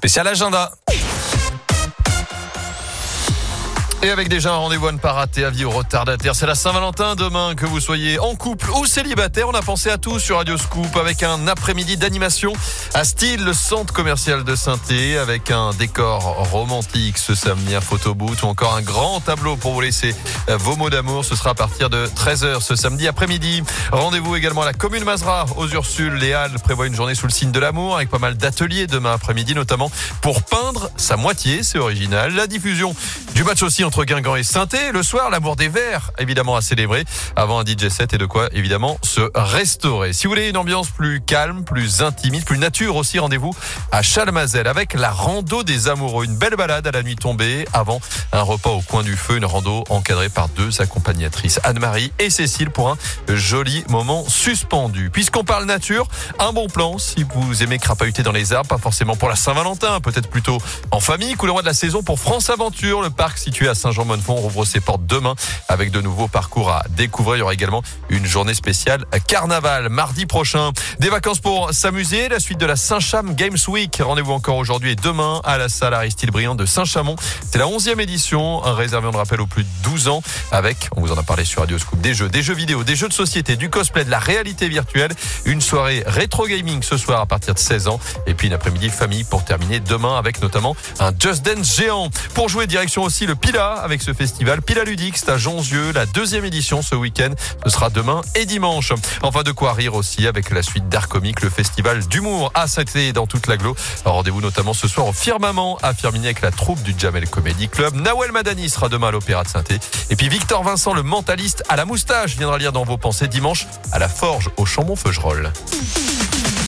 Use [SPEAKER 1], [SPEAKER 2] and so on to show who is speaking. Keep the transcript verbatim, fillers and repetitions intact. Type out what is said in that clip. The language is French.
[SPEAKER 1] Spécial agenda. Et avec déjà un rendez-vous à ne pas rater, avis aux retardataires. C'est la Saint-Valentin demain, que vous soyez en couple ou célibataire. On a pensé à tout sur Radio Scoop avec un après-midi d'animation à style le centre commercial de Saint-Thé, avec un décor romantique ce samedi, un photoboot ou encore un grand tableau pour vous laisser vos mots d'amour. Ce sera à partir de treize heures ce samedi après-midi. Rendez-vous également à la commune Mazra, aux Ursules. Les Halles prévoient une journée sous le signe de l'amour avec pas mal d'ateliers demain après-midi, notamment pour peindre sa moitié. C'est original. La diffusion du match aussi entre Guingamp et Saint-Thé. Le soir, l'amour des verts, évidemment à célébrer. Avant un D J set et de quoi, évidemment, se restaurer. Si vous voulez une ambiance plus calme, plus intimiste, plus nature aussi, rendez-vous à Chalmazel avec la rando des amoureux. Une belle balade à la nuit tombée avant un repas au coin du feu. Une rando encadrée par deux accompagnatrices, Anne-Marie et Cécile, pour un joli moment suspendu. Puisqu'on parle nature, un bon plan si vous aimez crapahuter dans les arbres, pas forcément pour la Saint-Valentin, peut-être plutôt en famille. Coup d'envoi de la saison pour France Aventure, le parc situé à Saint-Jean-Monnefond rouvre ses portes demain avec de nouveaux parcours à découvrir. Il y aura également une journée spéciale carnaval mardi prochain. Des vacances pour s'amuser, la suite de la Saint-Cham Games Week. Rendez-vous encore aujourd'hui et demain à la salle Aristide Briand de Saint-Chamond. C'est la onzième édition, réservée, on le rappelle, aux plus de douze ans, avec, on vous en a parlé sur Radio Scoop, des jeux, des jeux vidéo, des jeux de société, du cosplay, de la réalité virtuelle, une soirée rétro gaming ce soir à partir de seize ans, et puis une après-midi famille pour terminer demain avec notamment un Just Dance géant. Pour jouer, direction aussi le Pila avec ce festival Pila Ludique, c'est à Jonzieux, la deuxième édition ce week-end. Ce sera demain et dimanche. Enfin, de quoi rire aussi avec la suite d'Art Comique, le festival d'humour à Saint-Thé dans toute l'agglo. Rendez-vous notamment ce soir au Firmament à Firminy avec la troupe du Jamel Comedy Club. Nawel Madani sera demain à l'Opéra de Saint-Thé. Et puis Victor Vincent, le mentaliste à la moustache, viendra lire dans vos pensées dimanche à la Forge au Chambon-Feugerolles.